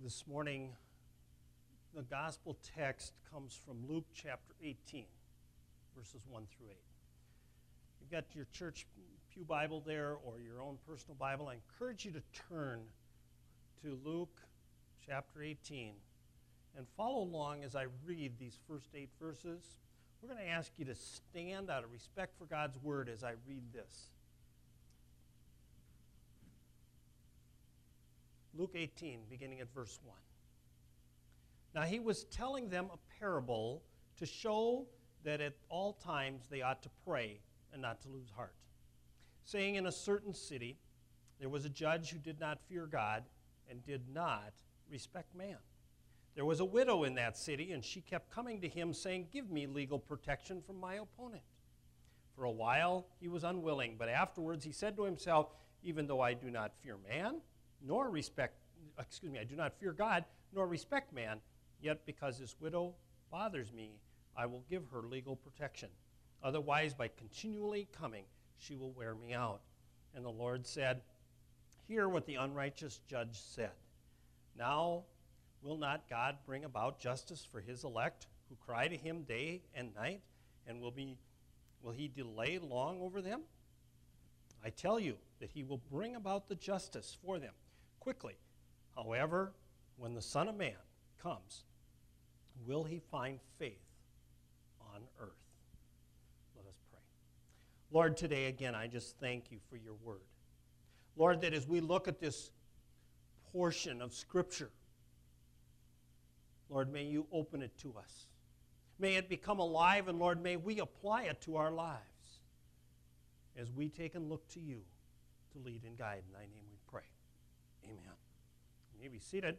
This morning, the gospel text comes from Luke chapter 18, verses 1 through 8. You've got your church pew Bible there or your own personal Bible. I encourage you to turn to Luke chapter 18 and follow along as I read these first 8 verses. We're going to ask you to stand out of respect for God's word as I read this. Luke 18, beginning at verse 1. Now he was telling them a parable to show that at all times they ought to pray and not to lose heart, saying, in a certain city there was a judge who did not fear God and did not respect man. There was a widow in that city, and she kept coming to him, saying, give me legal protection from my opponent. For a while he was unwilling, but afterwards he said to himself, even though I do not fear man, I do not fear God, nor respect man, yet because this widow bothers me, I will give her legal protection. Otherwise, by continually coming, she will wear me out. And the Lord said, hear what the unrighteous judge said. Now, will not God bring about justice for his elect, who cry to him day and night, and will he delay long over them? I tell you that he will bring about the justice for them quickly. However, when the Son of Man comes, will he find faith on earth? Let us pray. Lord, today again, I just thank you for your word. Lord, that as we look at this portion of Scripture, Lord, may you open it to us. May it become alive, and Lord, may we apply it to our lives as we take and look to you to lead and guide. In thy name we pray. Amen. You may be seated.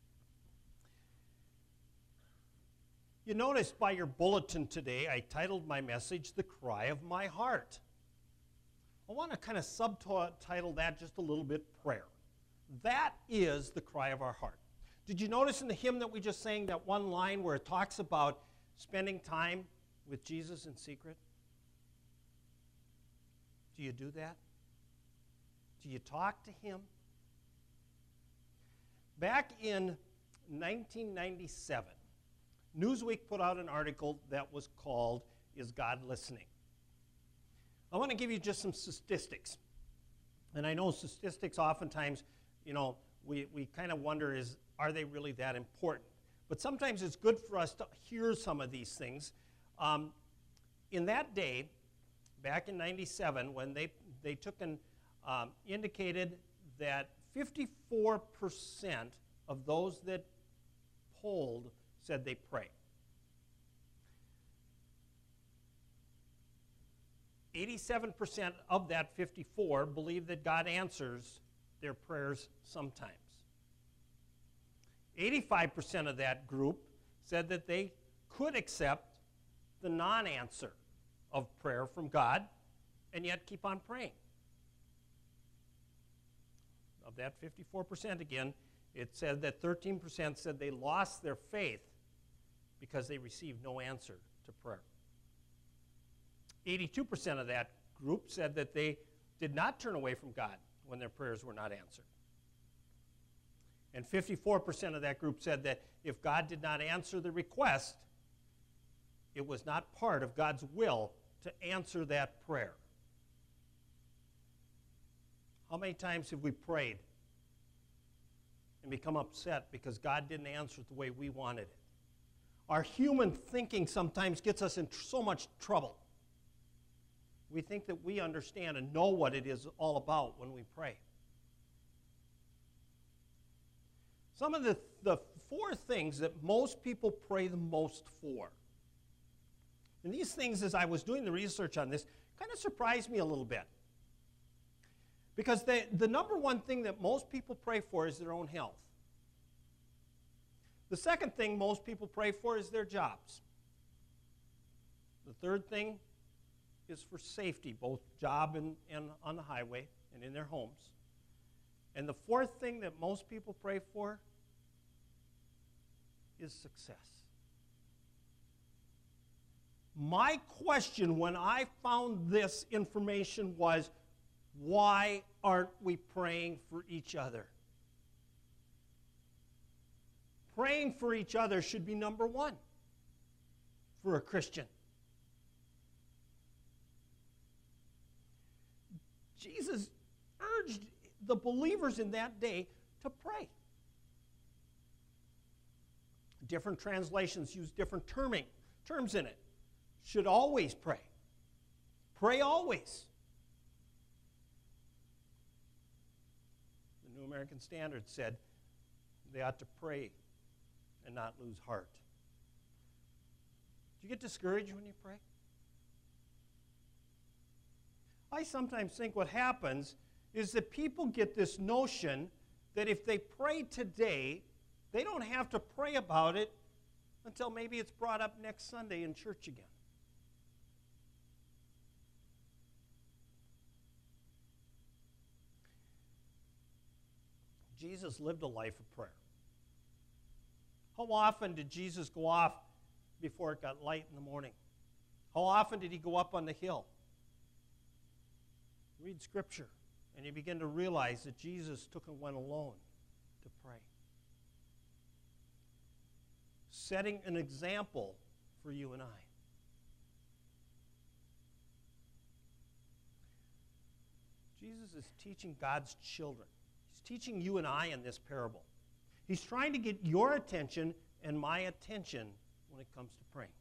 You notice by your bulletin today, I titled my message, The Cry of My Heart. I want to kind of subtitle that just a little bit, Prayer. That is the cry of our heart. Did you notice in the hymn that we just sang that one line where it talks about spending time with Jesus in secret? Do you do that? Do you talk to him? Back in 1997, Newsweek put out an article that was called, Is God Listening? I want to give you just some statistics. And I know statistics oftentimes, we kind of wonder, are they really that important? But sometimes it's good for us to hear some of these things. In that day, back in 97, when they took and indicated that 54% of those that polled said they pray. 87% of that 54 believe that God answers their prayers sometimes. 85% of that group said that they could accept the non-answer of prayer from God and yet keep on praying. Of that 54% again, it said that 13% said they lost their faith because they received no answer to prayer. 82% of that group said that they did not turn away from God when their prayers were not answered. And 54% of that group said that if God did not answer the request, it was not part of God's will to answer that prayer. How many times have we prayed and become upset because God didn't answer it the way we wanted it? Our human thinking sometimes gets us in so much trouble. We think that we understand and know what it is all about when we pray. Some of the 4 things that most people pray the most for. And these things, as I was doing the research on this, kind of surprised me a little bit. Because the number one thing that most people pray for is their own health. The second thing most people pray for is their jobs. The third thing is for safety, both job and on the highway and in their homes. And the fourth thing that most people pray for is success. My question when I found this information was, why aren't we praying for each other? Praying for each other should be number one for a Christian. Jesus urged the believers in that day to pray. Different translations use different terms in it. Should always pray. Pray always. The New American Standard said they ought to pray and not lose heart. Do you get discouraged when you pray? I sometimes think what happens is that people get this notion that if they pray today, they don't have to pray about it until maybe it's brought up next Sunday in church again. Jesus lived a life of prayer. How often did Jesus go off before it got light in the morning? How often did he go up on the hill? Read Scripture, and you begin to realize that Jesus took and went alone to pray. Setting an example for you and I. Jesus is teaching God's children. He's teaching you and I in this parable. He's trying to get your attention and my attention when it comes to praying.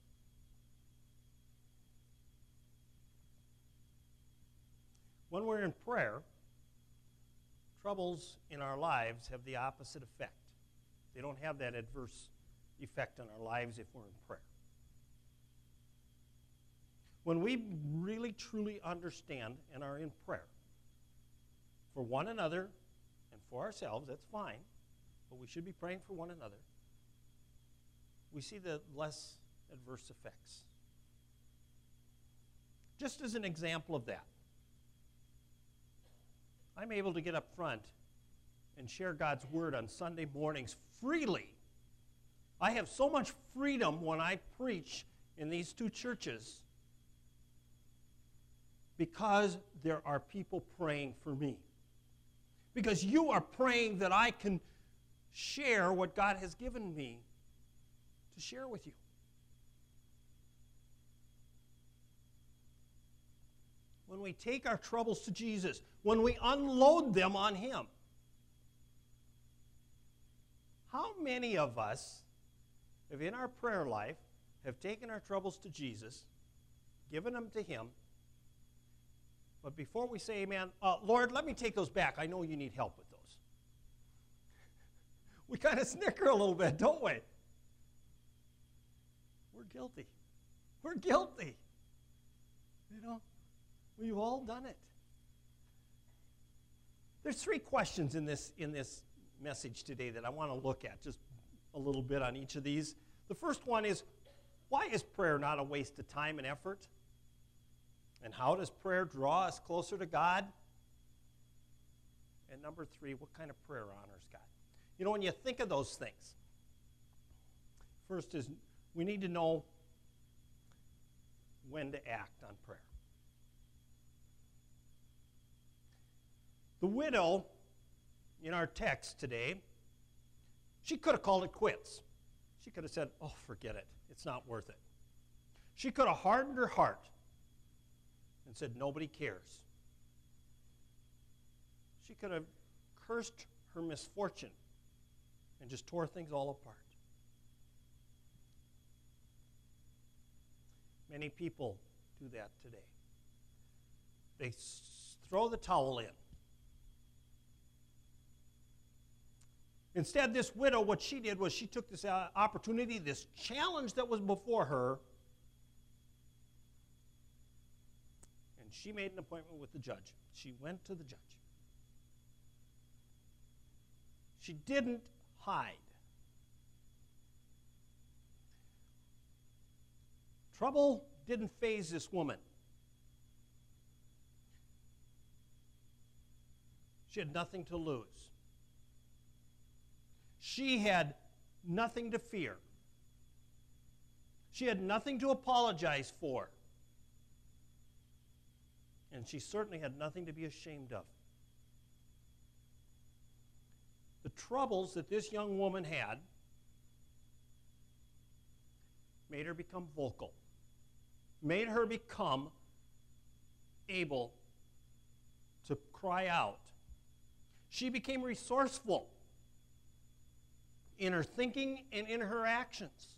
When we're in prayer, troubles in our lives have the opposite effect. They don't have that adverse effect on our lives if we're in prayer. When we really, truly understand and are in prayer for one another and for ourselves, that's fine, but we should be praying for one another. We see the less adverse effects. Just as an example of that, I'm able to get up front and share God's Word on Sunday mornings freely. I have so much freedom when I preach in these two churches because there are people praying for me. Because you are praying that I can share what God has given me to share with you. When we take our troubles to Jesus, when we unload them on Him, how many of us have in our prayer life have taken our troubles to Jesus, given them to Him, but before we say amen, Lord, let me take those back. I know you need help with those. We kind of snicker a little bit, don't we? We're guilty. We're guilty. You know, we've all done it. There's three questions in this message today that I want to look at, just a little bit on each of these. The first one is, why is prayer not a waste of time and effort? And how does prayer draw us closer to God? And number three, what kind of prayer honors God? You know, when you think of those things, first is we need to know when to act on prayer. The widow in our text today, she could have called it quits. She could have said, oh, forget it. It's not worth it. She could have hardened her heart and said, nobody cares. She could have cursed her misfortune and just tore things all apart. Many people do that today. They throw the towel in. Instead, this widow, what she did was she took this opportunity, this challenge that was before her, and she made an appointment with the judge. She went to the judge. She didn't hide. Trouble didn't faze this woman. She had nothing to lose. She had nothing to fear. She had nothing to apologize for. And she certainly had nothing to be ashamed of. The troubles that this young woman had made her become vocal, made her become able to cry out. She became resourceful in her thinking and in her actions.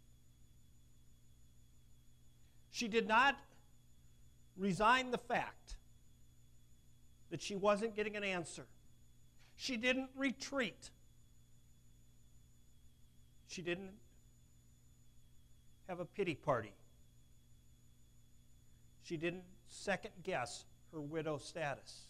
She did not resign the fact that she wasn't getting an answer. She didn't retreat. She didn't have a pity party. She didn't second guess her widow status.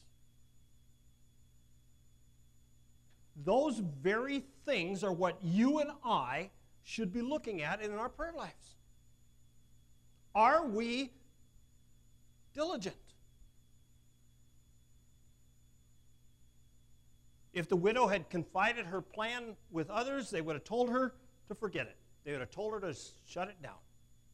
Those very things are what you and I should be looking at in our prayer lives. Are we diligent? If the widow had confided her plan with others, they would have told her to forget it. They would have told her to shut it down.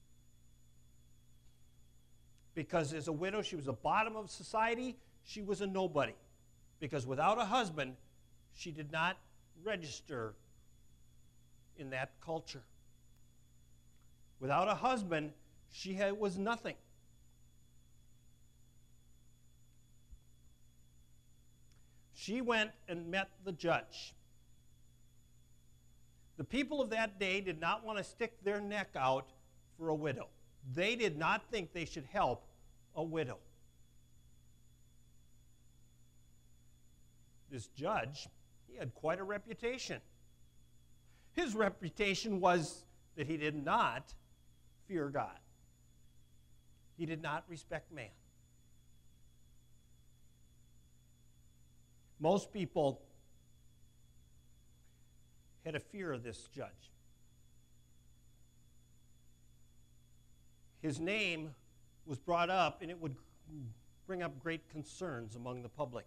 Because as a widow, she was the bottom of society. She was a nobody. Because without a husband, she did not register in that culture. Without a husband, she was nothing. She went and met the judge. The people of that day did not want to stick their neck out for a widow. They did not think they should help a widow. This judge, he had quite a reputation. His reputation was that he did not fear God. He did not respect man. Most people had a fear of this judge. His name was brought up, and it would bring up great concerns among the public.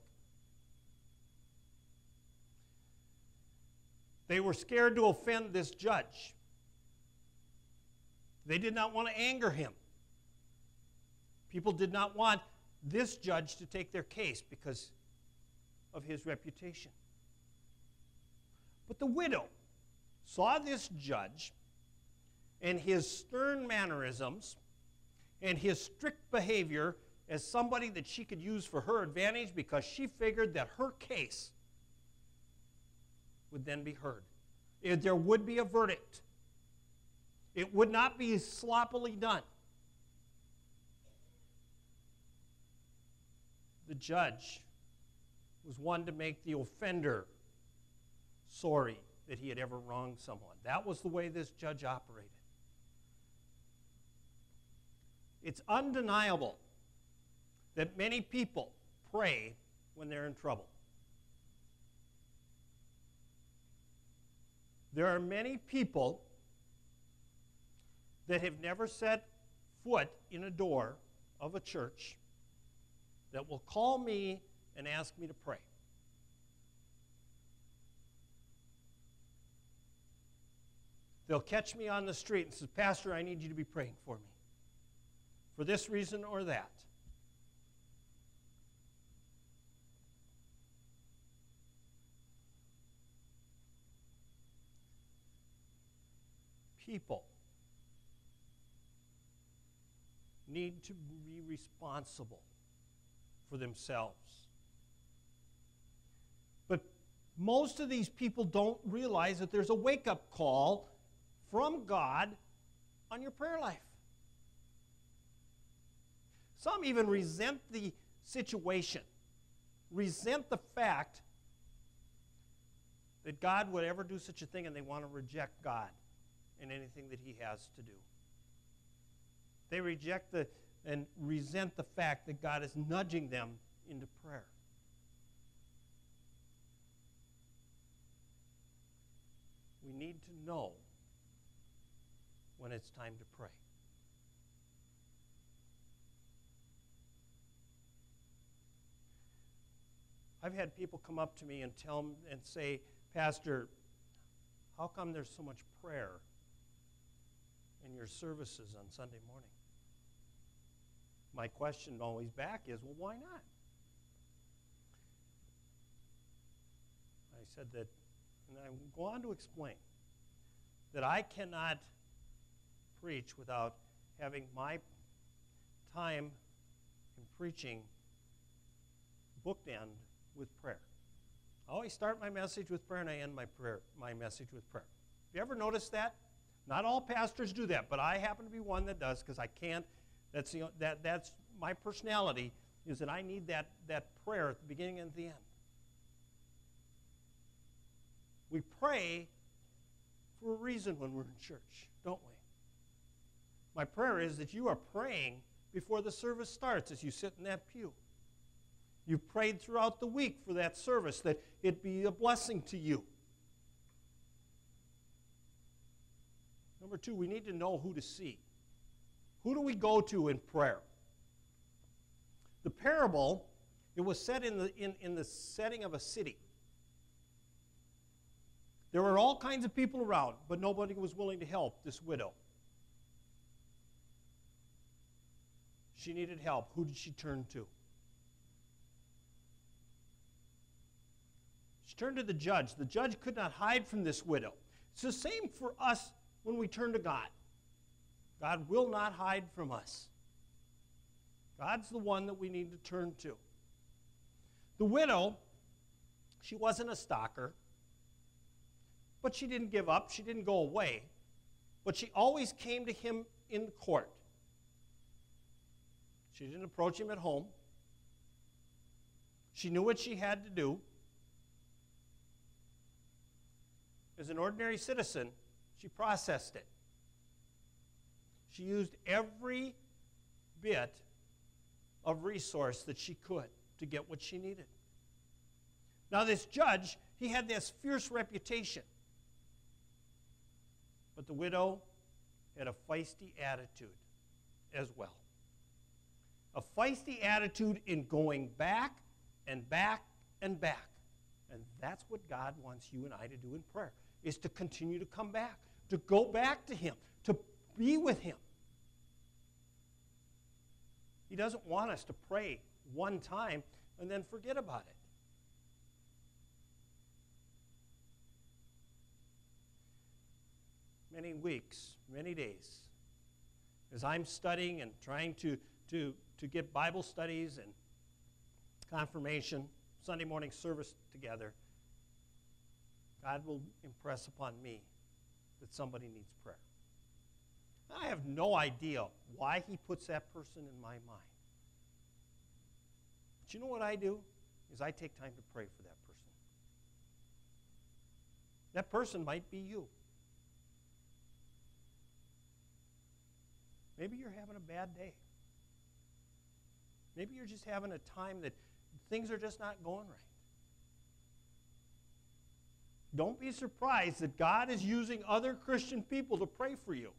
They were scared to offend this judge. They did not want to anger him. People did not want this judge to take their case because of his reputation. But the widow saw this judge and his stern mannerisms and his strict behavior as somebody that she could use for her advantage, because she figured that her case would then be heard. There would be a verdict. It would not be sloppily done. The judge was one to make the offender sorry that he had ever wronged someone. That was the way this judge operated. It's undeniable that many people pray when they're in trouble. There are many people that have never set foot in a door of a church that will call me and ask me to pray. They'll catch me on the street and say, "Pastor, I need you to be praying for me, for this reason or that." People need to be responsible for themselves. But most of these people don't realize that there's a wake-up call from God on your prayer life. Some even resent the situation, resent the fact that God would ever do such a thing, and they want to reject God in anything that he has to do. They reject and resent the fact that God is nudging them into prayer. We need to know when it's time to pray. I've had people come up to me and say, "Pastor, how come there's so much prayer in your services on Sunday morning?" My question always back is, well, why not? I said that, and I go on to explain that I cannot preach without having my time in preaching bookend with prayer. I always start my message with prayer and I end my message with prayer. Have you ever noticed that? Not all pastors do that, but I happen to be one that does because I can't. That's my personality, is that I need that prayer at the beginning and at the end. We pray for a reason when we're in church, don't we? My prayer is that you are praying before the service starts as you sit in that pew. You prayed throughout the week for that service, that it be a blessing to you. Number two, we need to know who to see. Who do we go to in prayer? The parable, it was set in the setting of a city. There were all kinds of people around, but nobody was willing to help this widow. She needed help. Who did she turn to? She turned to the judge. The judge could not hide from this widow. It's the same for us when we turn to God. God will not hide from us. God's the one that we need to turn to. The widow, she wasn't a stalker, but she didn't give up. She didn't go away. But she always came to him in court. She didn't approach him at home. She knew what she had to do. As an ordinary citizen, she processed it. She used every bit of resource that she could to get what she needed. Now this judge, he had this fierce reputation. But the widow had a feisty attitude as well. A feisty attitude in going back and back and back. And that's what God wants you and I to do in prayer, is to continue to come back, to go back to him, to be with him. He doesn't want us to pray one time and then forget about it. Many weeks, many days, as I'm studying and trying to get Bible studies and confirmation, Sunday morning service together, God will impress upon me that somebody needs prayer. I have no idea why he puts that person in my mind. But you know what I do? Is I take time to pray for that person. That person might be you. Maybe you're having a bad day. Maybe you're just having a time that things are just not going right. Don't be surprised that God is using other Christian people to pray for you.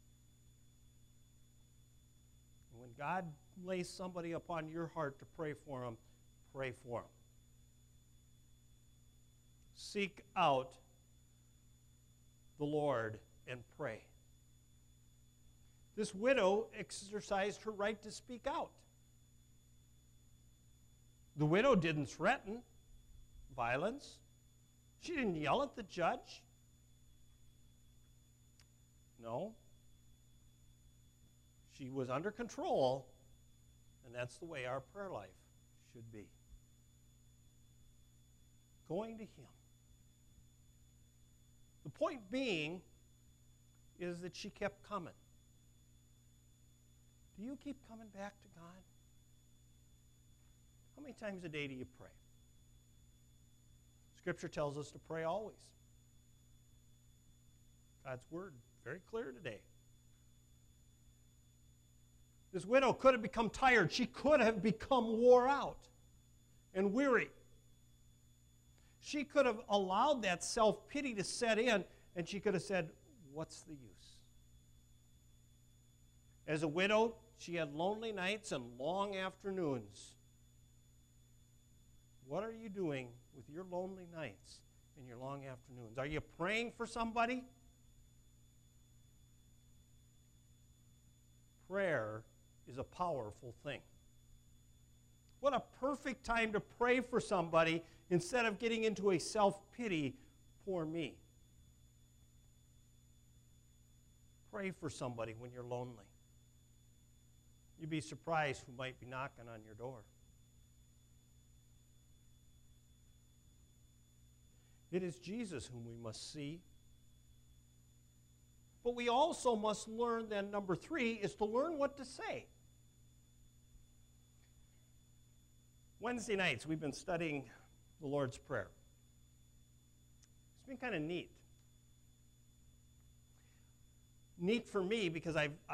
And when God lays somebody upon your heart to pray for them, pray for them. Seek out the Lord and pray. This widow exercised her right to speak out. The widow didn't threaten violence. She didn't yell at the judge. No. She was under control, and that's the way our prayer life should be. Going to him. The point being is that she kept coming. Do you keep coming back to God? How many times a day do you pray? Scripture tells us to pray always. God's word, very clear today. This widow could have become tired. She could have become wore out and weary. She could have allowed that self-pity to set in, and she could have said, what's the use? As a widow, she had lonely nights and long afternoons. What are you doing with your lonely nights and your long afternoons? Are you praying for somebody? Prayer is a powerful thing. What a perfect time to pray for somebody instead of getting into a self-pity, poor me. Pray for somebody when you're lonely. You'd be surprised who might be knocking on your door. It is Jesus whom we must see. But we also must learn, then, number 3, is to learn what to say. Wednesday nights, we've been studying the Lord's Prayer. It's been kind of neat. Neat for me because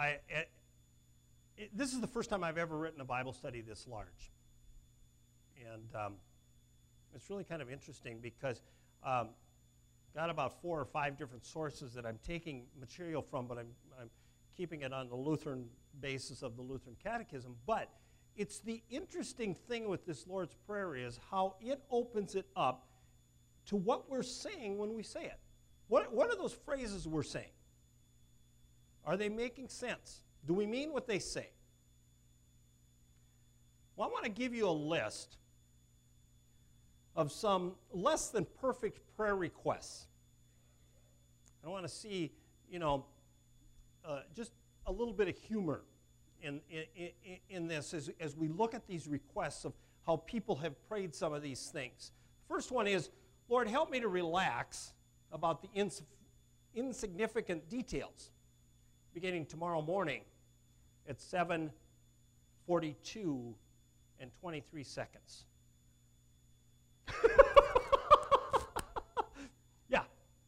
this is the first time I've ever written a Bible study this large. And it's really kind of interesting because got about 4 or 5 different sources that I'm taking material from, but I'm keeping it on the Lutheran basis of the Lutheran Catechism. But it's the interesting thing with this Lord's Prayer is how it opens it up to what we're saying when we say it. What are those phrases we're saying? Are they making sense? Do we mean what they say? Well, I want to give you a list of some less than perfect prayer requests. I want to see, just a little bit of humor in this as we look at these requests of how people have prayed some of these things. First one is, Lord, help me to relax about the insignificant details. Beginning tomorrow morning at 7:42 and 23 seconds. Yeah.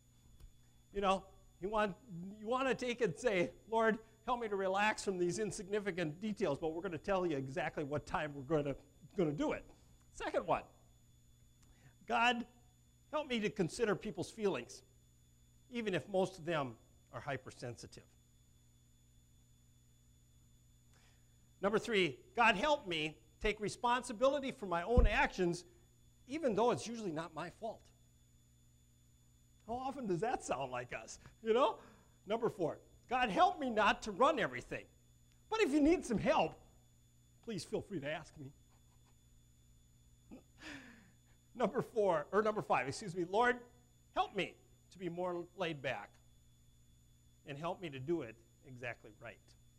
You want to take it and say, Lord, help me to relax from these insignificant details, but we're going to tell you exactly what time we're going to do it. Second one, God, help me to consider people's feelings, even if most of them are hypersensitive. Number 3, God, help me take responsibility for my own actions, even though it's usually not my fault. How often does that sound like us? Number 4, God, help me not to run everything. But if you need some help, please feel free to ask me. Number 5, Lord, help me to be more laid back and help me to do it exactly right.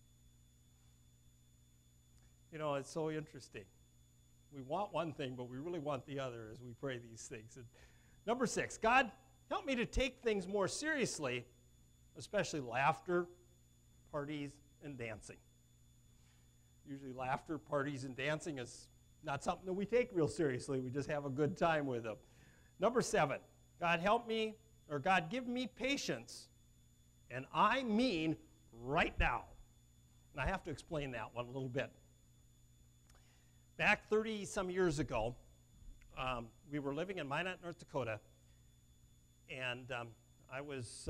It's so interesting. We want one thing, but we really want the other as we pray these things. And number 6, God, help me to take things more seriously, especially laughter, parties, and dancing. Usually laughter, parties, and dancing is not something that we take real seriously. We just have a good time with them. Number 7, God, God, give me patience, and I mean right now. And I have to explain that one a little bit. Back 30-some years ago, we were living in Minot, North Dakota, and I was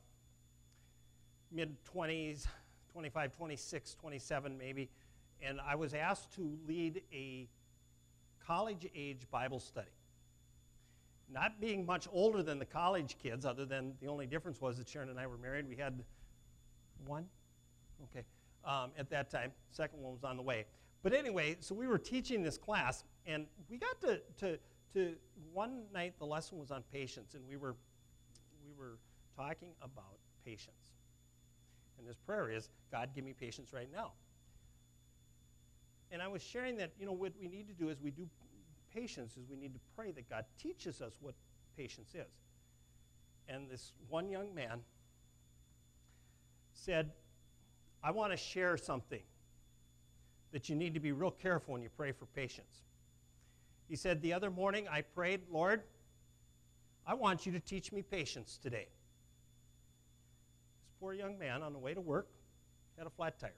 mid-20s, 25, 26, 27 maybe, and I was asked to lead a college-age Bible study. Not being much older than the college kids, other than the only difference was that Sharon and I were married. We had one, at that time. Second one was on the way. But anyway, so we were teaching this class, and we got to one night the lesson was on patience, and we were talking about patience. And this prayer is, God, give me patience right now. And I was sharing that, what we need to do as we do patience is we need to pray that God teaches us what patience is. And this one young man said, I want to share something that you need to be real careful when you pray for patience. He said, the other morning I prayed, Lord, I want you to teach me patience today. This poor young man on the way to work had a flat tire.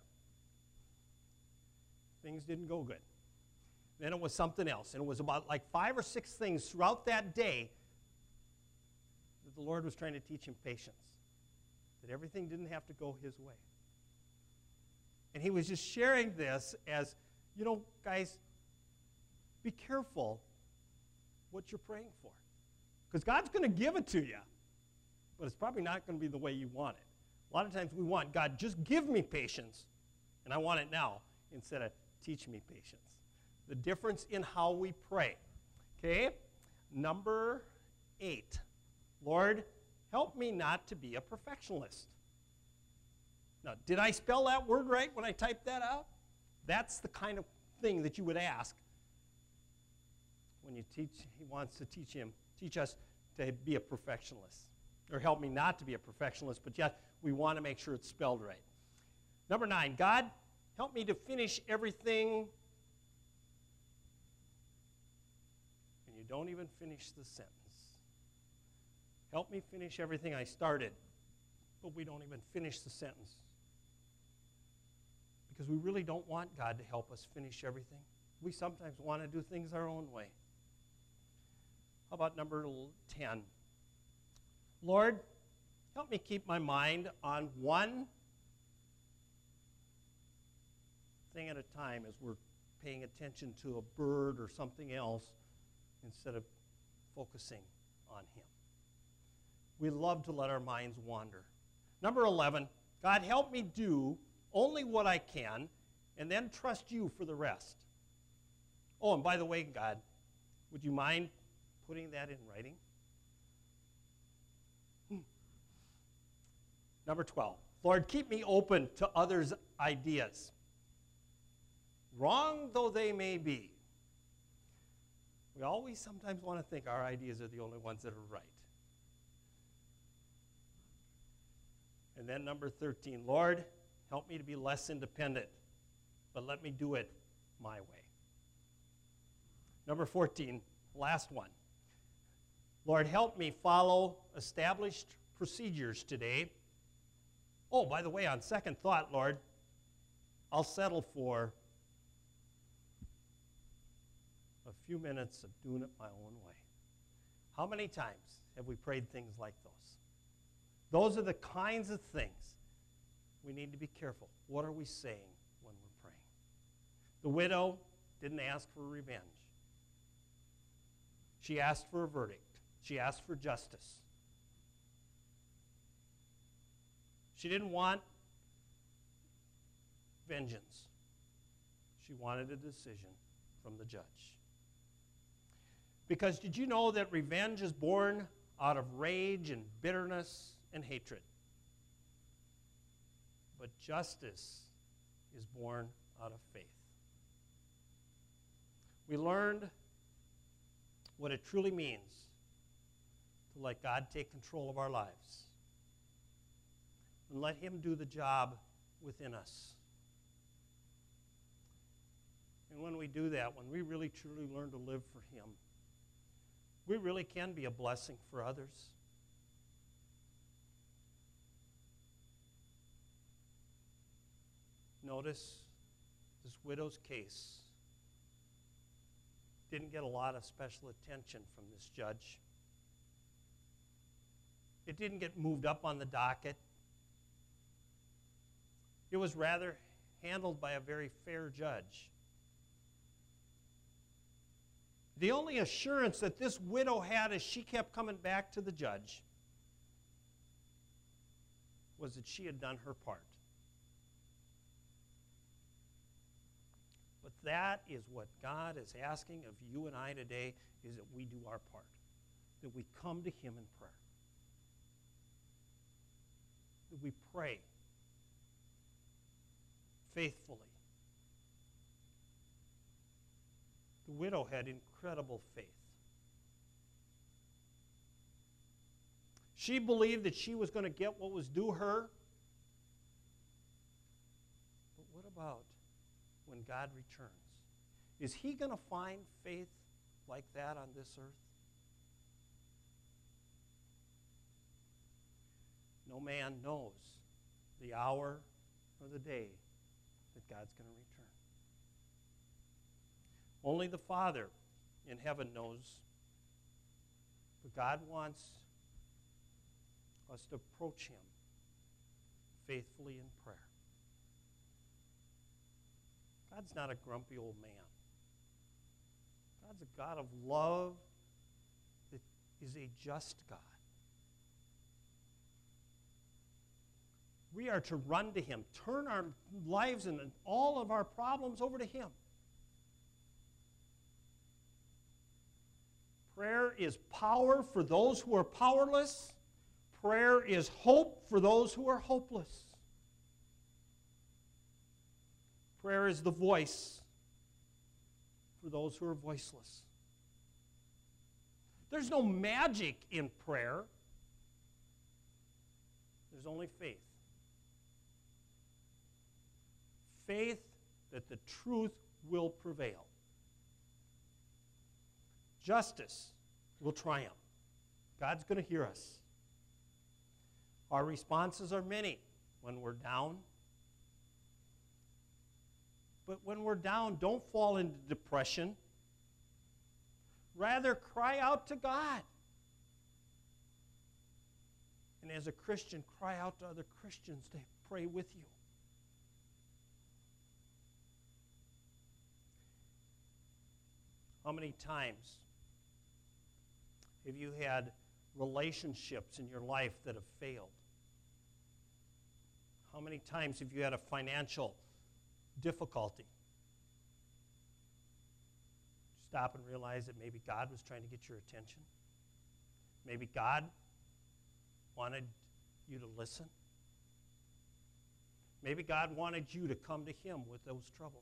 Things didn't go good. Then it was something else, and it was about like 5 or 6 things throughout that day that the Lord was trying to teach him patience, that everything didn't have to go his way. And he was just sharing this as, guys, be careful what you're praying for. Because God's going to give it to you, but it's probably not going to be the way you want it. A lot of times we want, God, just give me patience, and I want it now, instead of teach me patience. The difference in how we pray. Okay? Number 8. Lord, help me not to be a perfectionist. Now, did I spell that word right when I typed that out? That's the kind of thing that you would ask when you teach. He wants to teach us to be a perfectionist, or help me not to be a perfectionist, but yet we want to make sure it's spelled right. Number 9, God, help me to finish everything. And you don't even finish the sentence. Help me finish everything I started, but we don't even finish the sentence. Because we really don't want God to help us finish everything. We sometimes want to do things our own way. How about number 10? Lord, help me keep my mind on one thing at a time as we're paying attention to a bird or something else instead of focusing on Him. We love to let our minds wander. Number 11, God, help me do only what I can and then trust you for the rest. Oh, and by the way, God, would you mind putting that in writing? Number 12, Lord, keep me open to others' ideas, wrong though they may be. We always sometimes want to think our ideas are the only ones that are right. And then number 13, Lord, help me to be less independent, but let me do it my way. Number 14, last one. Lord, help me follow established procedures today. Oh, by the way, on second thought, Lord, I'll settle for a few minutes of doing it my own way. How many times have we prayed things like those? Those are the kinds of things we need to be careful. What are we saying when we're praying? The widow didn't ask for revenge. She asked for a verdict. She asked for justice. She didn't want vengeance. She wanted a decision from the judge. Because did you know that revenge is born out of rage and bitterness and hatred? But justice is born out of faith. We learned what it truly means to let God take control of our lives and let Him do the job within us. And when we do that, when we really truly learn to live for Him, we really can be a blessing for others. Notice this widow's case didn't get a lot of special attention from this judge. It didn't get moved up on the docket. It was rather handled by a very fair judge. The only assurance that this widow had as she kept coming back to the judge was that she had done her part. But that is what God is asking of you and I today, is that we do our part, that we come to Him in prayer, that we pray faithfully. The widow had incredible faith. She believed that she was going to get what was due her. But what about when God returns? Is He going to find faith like that on this earth? No man knows the hour or the day that God's going to return. Only the Father in heaven knows. But God wants us to approach Him faithfully in prayer. God's not a grumpy old man. God's a God of love that is a just God. We are to run to Him, turn our lives and all of our problems over to Him. Prayer is power for those who are powerless. Prayer is hope for those who are hopeless. Prayer is the voice for those who are voiceless. There's no magic in prayer. There's only faith. Faith that the truth will prevail. Justice will triumph. God's going to hear us. Our responses are many when we're down. But when we're down, don't fall into depression. Rather, cry out to God. And as a Christian, cry out to other Christians to pray with you. How many times have you had relationships in your life that have failed? How many times have you had a financial difficulty? Stop and realize that maybe God was trying to get your attention. Maybe God wanted you to listen. Maybe God wanted you to come to Him with those troubles.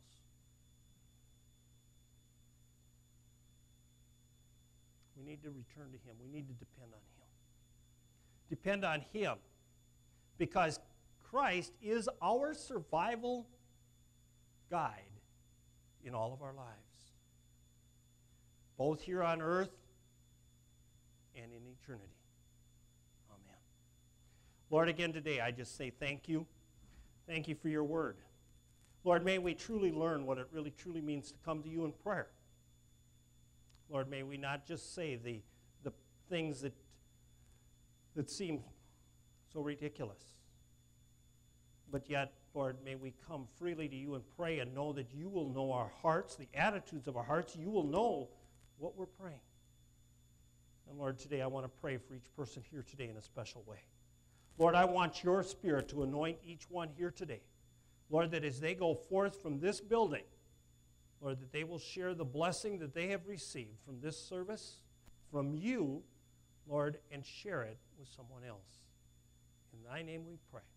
We need to return to Him. We need to depend on Him. Depend on Him because Christ is our survival guide in all of our lives, both here on earth and in eternity. Amen. Lord, again today I just say thank you. Thank you for your word. Lord, may we truly learn what it really truly means to come to you in prayer. Lord, may we not just say the things that seem so ridiculous, but yet, Lord, may we come freely to you and pray and know that you will know our hearts, the attitudes of our hearts. You will know what we're praying. And Lord, today I want to pray for each person here today in a special way. Lord, I want your Spirit to anoint each one here today. Lord, that as they go forth from this building, Lord, that they will share the blessing that they have received from this service, from you, Lord, and share it with someone else. In thy name we pray.